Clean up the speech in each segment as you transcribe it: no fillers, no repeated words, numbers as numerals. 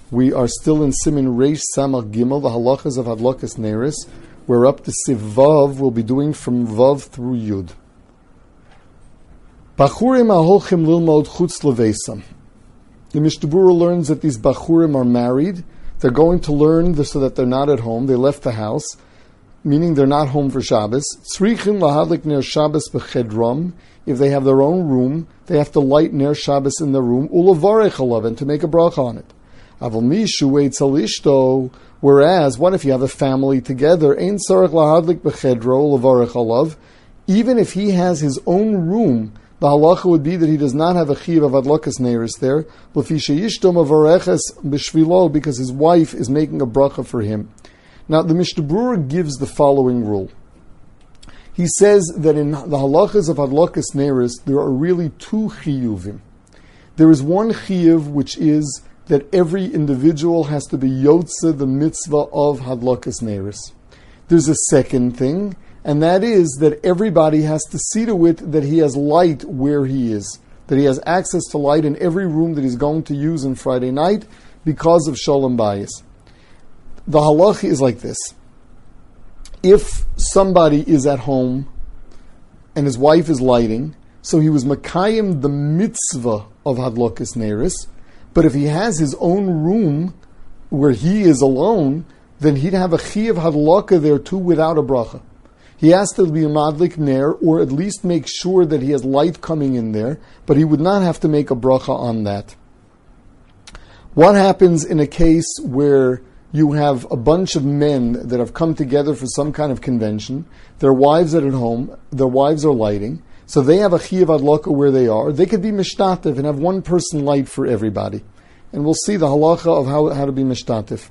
We are still in Simin Reish Samach Gimel, the halachas of Hadlakas Neiros. We're up to Siv Vav. We'll be doing from Vav through Yud. Bachurim aholchim lilmod chutz leveisam. The Mishnah Berurah learns that these Bachurim are married. They're going to learn so that they're not at home. They left the house, meaning they're not home for Shabbos. Tzrichim lahadlik ner Shabbos b'chedram. If they have their own room, they have to light ner Shabbos in their room. Ulavarech alav, and to make a bracha on it. Aval mishu eitzel ishto. Whereas, what if you have a family together? Ein tzarech lahadlik b'chedro ulavarech alav. Even if he has his own room, the halacha would be that he does not have a chiyuv of adlakas neiros there, because his wife is making a bracha for him. Now, the Mishnah Berurah gives the following rule. He says that in the halachas of adlakas neiros, there are really two chiyuvim. There is one chiyuv, which is that every individual has to be yotze the mitzvah of hadlakas neiros. There's a second thing, and that is that everybody has to see to it that he has light where he is, that he has access to light in every room that he's going to use on Friday night because of Shalom Bayis. The halacha is like this. If somebody is at home and his wife is lighting, so he was makayim the mitzvah of Hadlakas Neiros, but if he has his own room where he is alone, then he'd have a chiyuv hadlaka there too without a bracha. He has to be a madlik ner, or at least make sure that he has light coming in there, but he would not have to make a bracha on that. What happens in a case where you have a bunch of men that have come together for some kind of convention, their wives are at home, their wives are lighting, so they have a chiyuv adlaka where they are. They could be mishtatif and have one person light for everybody. And we'll see the halacha of how to be mishtatif.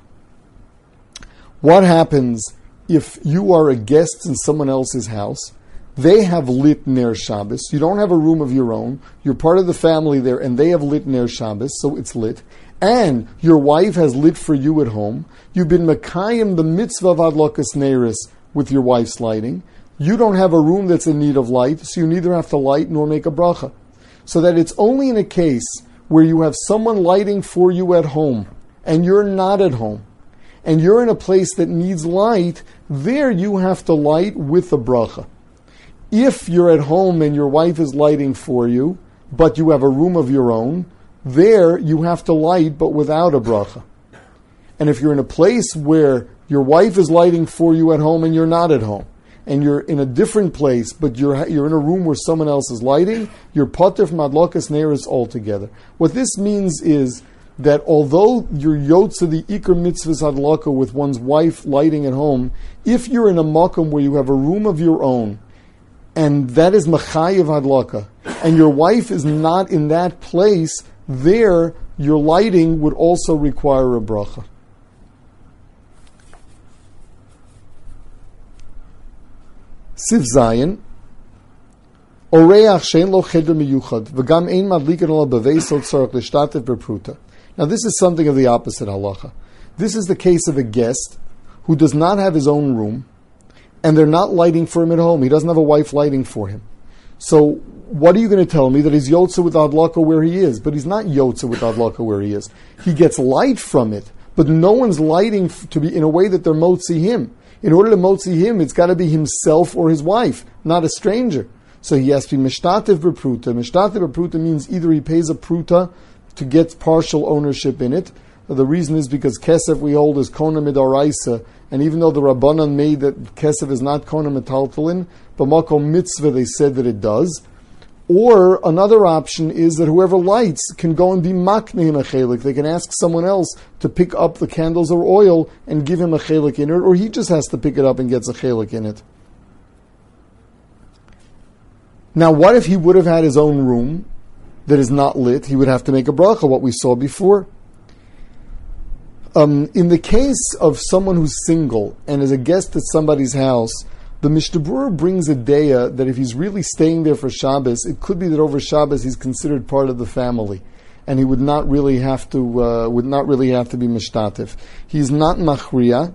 What happens if you are a guest in someone else's house? They have lit Ner Shabbos. You don't have a room of your own. You're part of the family there, and they have lit Ner Shabbos, so it's lit. And your wife has lit for you at home. You've been makayim the mitzvah of Hadlakas Neiros with your wife's lighting. You don't have a room that's in need of light, so you neither have to light nor make a bracha. So that it's only in a case where you have someone lighting for you at home, and you're not at home, and you're in a place that needs light, there you have to light with a bracha. If you're at home and your wife is lighting for you, but you have a room of your own, there you have to light but without a bracha. And if you're in a place where your wife is lighting for you at home and you're not at home, and you're in a different place, but you're in a room where someone else is lighting, you're pater from adlakas neiros altogether. What this means is that although you're yotze the ikar mitzvahs hadlaka with one's wife lighting at home, if you're in a makom where you have a room of your own, and that is machayev hadlaka, and your wife is not in that place, there your lighting would also require a bracha. Siv Zayin, Oreach shein lo cheder miyuchad, v'gam ein madlikin ala b'veisot tzarech l'shtatev b'pruta. Now this is something of the opposite halacha. This is the case of a guest who does not have his own room, and they're not lighting for him at home. He doesn't have a wife lighting for him. So what are you going to tell me? That he's yotze with adlaka where he is? But he's not yotze with adlaka where he is. He gets light from it, but no one's lighting to be in a way that they're motzi him. In order to motzi him, it's got to be himself or his wife, not a stranger. So he has to be mishtatev b'pruta. Mishtatev b'pruta means either he pays a pruta to get partial ownership in it. The reason is because kesef we hold is kona midaraisa, and even though the Rabbanan made that kesef is not kona metaltalin, but makom mitzvah they said that it does. Or another option is that whoever lights can go and be makne him a chelik. They can ask someone else to pick up the candles or oil and give him a chelik in it, or he just has to pick it up and gets a chelik in it. Now, what if he would have had his own room that is not lit? He would have to make a bracha, what we saw before. In the case of someone who's single and is a guest at somebody's house, the Mishnah Berurah brings a deya that if he's really staying there for Shabbos, it could be that over Shabbos he's considered part of the family, and he would not really have to be mishtatif. He's not machriya.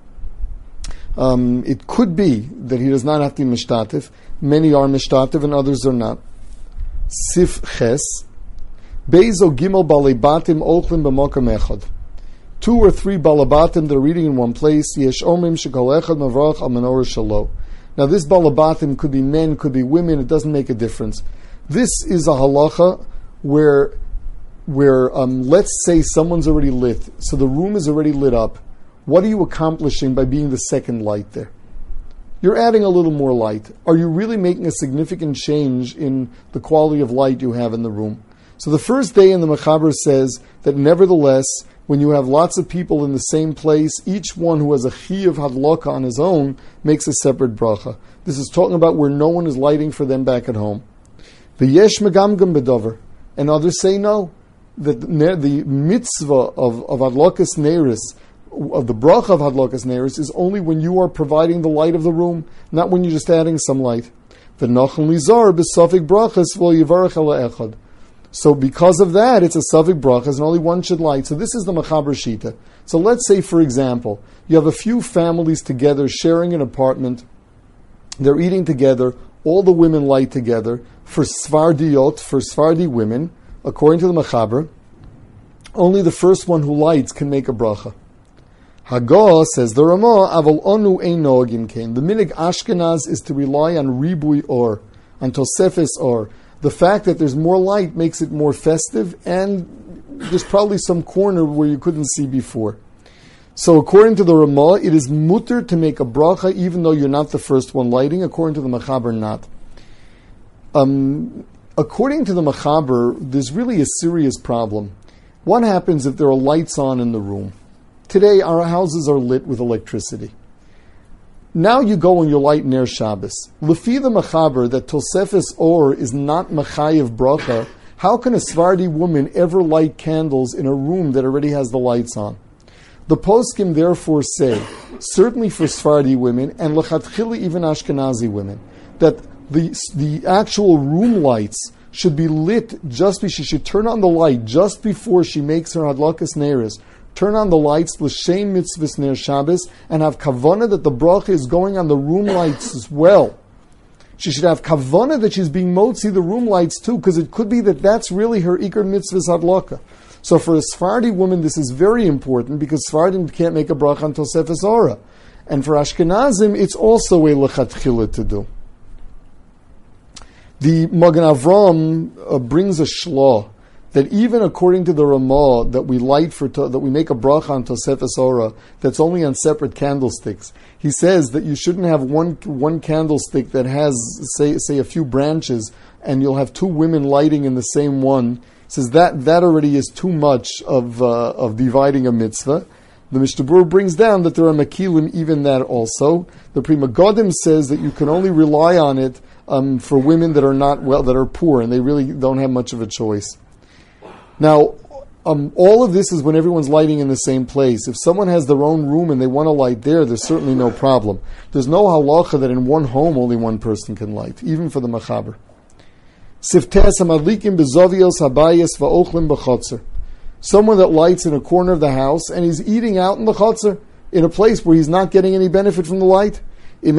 It could be that he does not have to be mishtatif. Many are mishtatif and others are not. Sif ches, Beizo gimel balei batim ochlim b'mokam echad. 2 or 3 balabatim that are reading in one place. Yesh omrim shekol echad mavrach al menorah shelo. Now this balabatim could be men, could be women, it doesn't make a difference. This is a halacha where let's say someone's already lit, so the room is already lit up. What are you accomplishing by being the second light there? You're adding a little more light. Are you really making a significant change in the quality of light you have in the room? So the first day in the Mechaber says that nevertheless, when you have lots of people in the same place, each one who has a chi of hadlaka on his own makes a separate bracha. This is talking about where no one is lighting for them back at home. The yesh megamgam bedover, and others say no, that the mitzvah of hadlakas neiris, of the bracha of hadlakas neiris, is only when you are providing the light of the room, not when you're just adding some light. The nachon lizar b'safik brachas v'lo yivarach ela echad. So because of that, it's a safik brachas, and only one should light. So this is the Mechaber Shita. So let's say, for example, you have a few families together sharing an apartment. They're eating together. All the women light together. For Svardiyot, for Svardi women, according to the Mechaber, only the first one who lights can make a bracha. Hagah, says the Ramah, aval onu ein noagim kain. The minig Ashkenaz is to rely on ribui or, on tosefes or. The fact that there's more light makes it more festive, and there's probably some corner where you couldn't see before. So according to the Ramah, it is mutter to make a bracha even though you're not the first one lighting. According to the Mechaber, not. According to the Mechaber, there's really a serious problem. What happens if there are lights on in the room? Today, our houses are lit with electricity. Now you go and you light Ner Shabbos. Lefi the Mechaber that Tosefes Or is not Mechayev Bracha, how can a Svardi woman ever light candles in a room that already has the lights on? The poskim therefore say, certainly for Svardi women, and Lechatchila even Ashkenazi women, that the actual room lights should be lit she should turn on the light just before she makes her Hadlakas Neiris. Turn on the lights, l'shem mitzvahs ner Shabbos, and have kavanah that the bracha is going on the room lights as well. She should have kavanah that she's being motzi the room lights too, because it could be that that's really her ikar mitzvahs hadlaka. So for a Sephardi woman, this is very important, because Sephardim can't make a bracha on Tosefes Ora. And for Ashkenazim, it's also a lechatchila to do. The Magen Avram brings a shlah that even according to the Ramah that we light that we make a bracha on Tosefes Ora that's only on separate candlesticks. He says that you shouldn't have one candlestick that has say a few branches, and you'll have two women lighting in the same one. He says that already is too much of dividing a mitzvah. The Mishnah Berurah brings down that there are makilim even that also. The Pri Megadim says that you can only rely on it for women that are that are poor, and they really don't have much of a choice. Now, all of this is when everyone's lighting in the same place. If someone has their own room and they want to light there's certainly no problem. There's no halacha that in one home only one person can light, even for the Mechaber. Someone that lights in a corner of the house and he's eating out in the chotzer, in a place where he's not getting any benefit from the light. If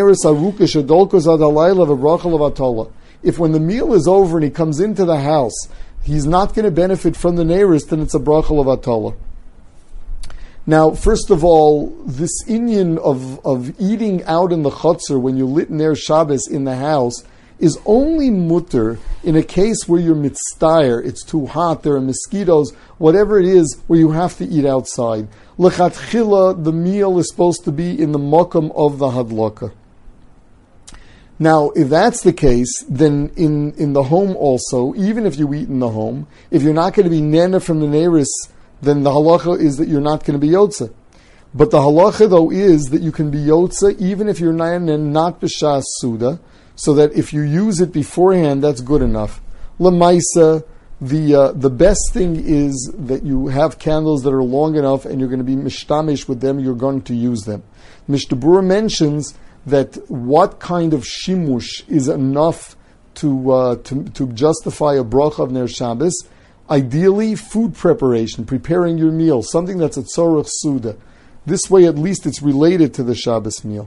when the meal is over and he comes into the house, he's not going to benefit from the neiris, then it's a bracha of atala. Now, first of all, this inyan of eating out in the chutzner when you lit Ner Shabbos in the house is only mutter in a case where you're mitztayer, it's too hot, there are mosquitoes, whatever it is, where you have to eat outside. Lechatchila, the meal is supposed to be in the mokum of the hadlaka. Now, if that's the case, then in the home also, even if you eat in the home, if you're not going to be nena from the neiris, then the halacha is that you're not going to be yotze. But the halacha, though, is that you can be yotze even if you're not b'shas suda, so that if you use it beforehand, that's good enough. Lemaisa, the best thing is that you have candles that are long enough and you're going to be mishtamish with them, you're going to use them. Mishnah Berurah mentions that what kind of shimush is enough to justify a bracha of Ner Shabbos. Ideally, food preparation, preparing your meal, something that's a tzorach suda. This way, at least, it's related to the Shabbos meal.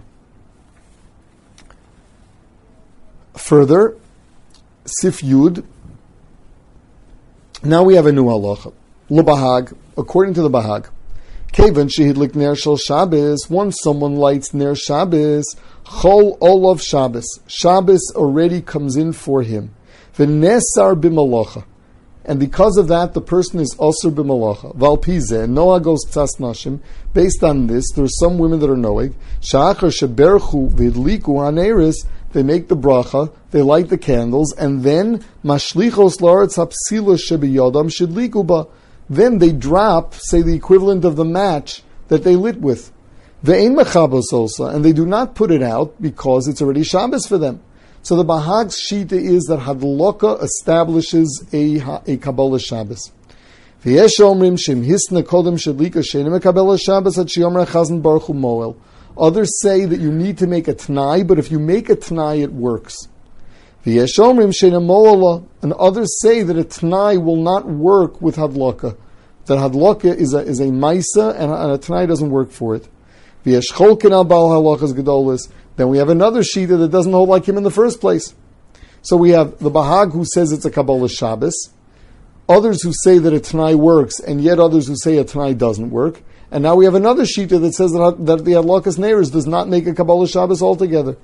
Further, Sif Yud. Now we have a new halacha. L'Bahag, according to the Bahag, Kevan shehidlik ner shel Shabbos. Once someone lights ner Shabbos, chol olav Shabbos. Shabbos already comes in for him. V'nesar b'malacha. And because of that, the person is asur b'malacha. Valpizeh, Noah goes tzas nashim. Based on this, there are some women that are noeg. Sha'achar sheberchu v'idliku haneris. They make the bracha, they light the candles, and then mashlichos la'aretz hapsila shebiyodam shidliku ba. Then they drop, say, the equivalent of the match that they lit with. Ve'ein mechabos also, and they do not put it out because it's already Shabbos for them. So the Bahag's shita is that Hadloka establishes a Kabbalah Shabbos. V'yesh omrim shem hisna kodem shadlika shenim Kabbalah Shabbos at sheyomra chazan baruch hu moel. Others say that you need to make a Tanai, but if you make a Tanai, it works. V'yesh omrim shenim moela. And others say that a Tanai will not work with Hadloka. That Hadloka is a Maisa, and a Tanai doesn't work for it. V'yesh cholkin al bal halachas gedolis. Then we have another shita that doesn't hold like him in the first place. So we have the Bahag who says it's a Kabbalah Shabbos, others who say that a Tanai works, and yet others who say a Tanai doesn't work. And now we have another shita that says that the Hadlakas Neiros does not make a Kabbalah Shabbos altogether.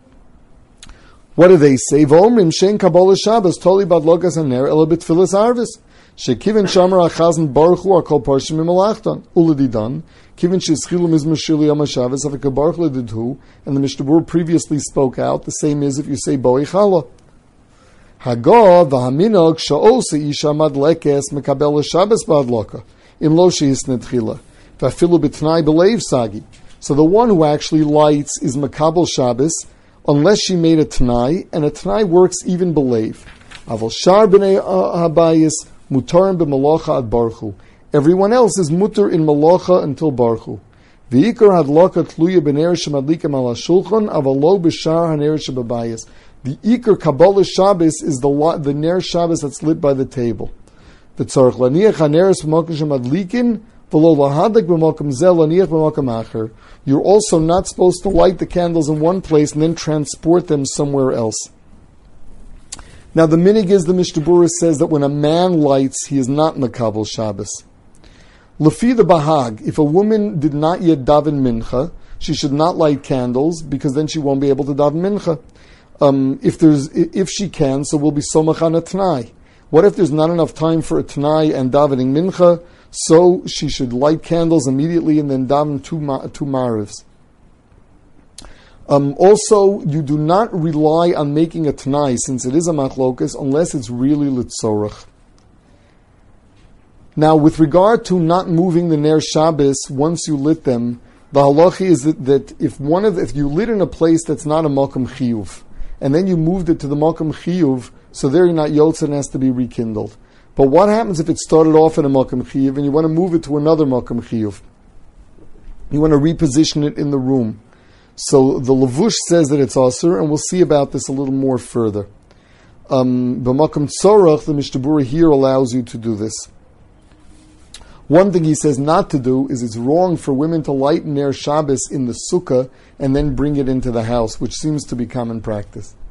What do they say? V'omrim shein Kabbalah Shabbos toli badlokas haner ela b'tfilas arvis. Shekivin shamar achazan baruch hu akol parshim imalachtan uladidan. Kivin sheschilu mizmashili yom haShabbos avik baruch ledidhu. And the Mishnah Berurah previously spoke out. The same is if you say boi chala. Hagah v'haminog sha'osi isha madlekes mekabel Shabbos badloka im lo sheisnet chila v'afilu b'tnai b'leiv sagi. So the one who actually lights is Makabel Shabbos unless she made a Tanai, and a Tanai works even b'leiv. Aval shar b'nei habayis mutarim b'malacha ad baruchu. Everyone else is mutar in malacha until baruchu. V'ikar hadlaka tluya b'ner shemadlikem ala shulchan aval lo b'shar haner shebabayis. The ikar Kabbalah Shabbos is the ner Shabbos that's lit by the table. V'tzarich laniach haneres b'makom shemadlikin v'lo lahadak b'makom zeh laniach b'makom acher. You're also not supposed to light the candles in one place and then transport them somewhere else. Now the minig is the Mishnah Berurah says that when a man lights, he is not Makabel Shabbos. Lefi the Bahag, if a woman did not yet daven mincha, she should not light candles because then she won't be able to daven mincha. If she can, so we'll be somach on a Tanai. What if there's not enough time for a Tanai and davening mincha? So she should light candles immediately and then daven two marivs. Also, you do not rely on making a Tanai, since it is a machlokas, unless it's really litzorach. Now, with regard to not moving the Ner Shabbos once you lit them, the halacha is that if you lit in a place that's not a Malkam Chiyuv, and then you moved it to the Malkam Chiyuv, so there you're not Yotze and has to be rekindled. But what happens if it started off in a Malkam Chiyuv and you want to move it to another Malkam Chiyuv? You want to reposition it in the room. So the Levush says that it's Asur, and we'll see about this a little more further. B'Makam Tzorach, the Mishnah Berurah here allows you to do this. One thing he says not to do is it's wrong for women to light Ner Shabbos in the sukkah and then bring it into the house, which seems to be common practice.